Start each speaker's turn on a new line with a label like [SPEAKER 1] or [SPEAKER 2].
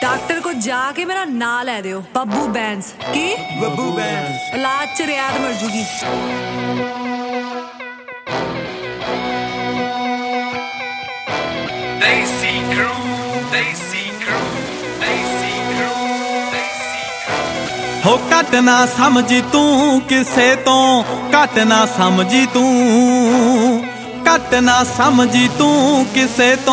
[SPEAKER 1] Doctor को जाके मेरा नाम ले दियो बब्बू बैंस की
[SPEAKER 2] बब्बू बैंस
[SPEAKER 1] इलाज च रियायत मिल जूगी।
[SPEAKER 3] Daisy Crew, Daisy Crew, Daisy Crew, Daisy Crew।
[SPEAKER 2] हो घट ना समझी तू किसे तो घट ना समझी तू घट ना समझी तू किसे तो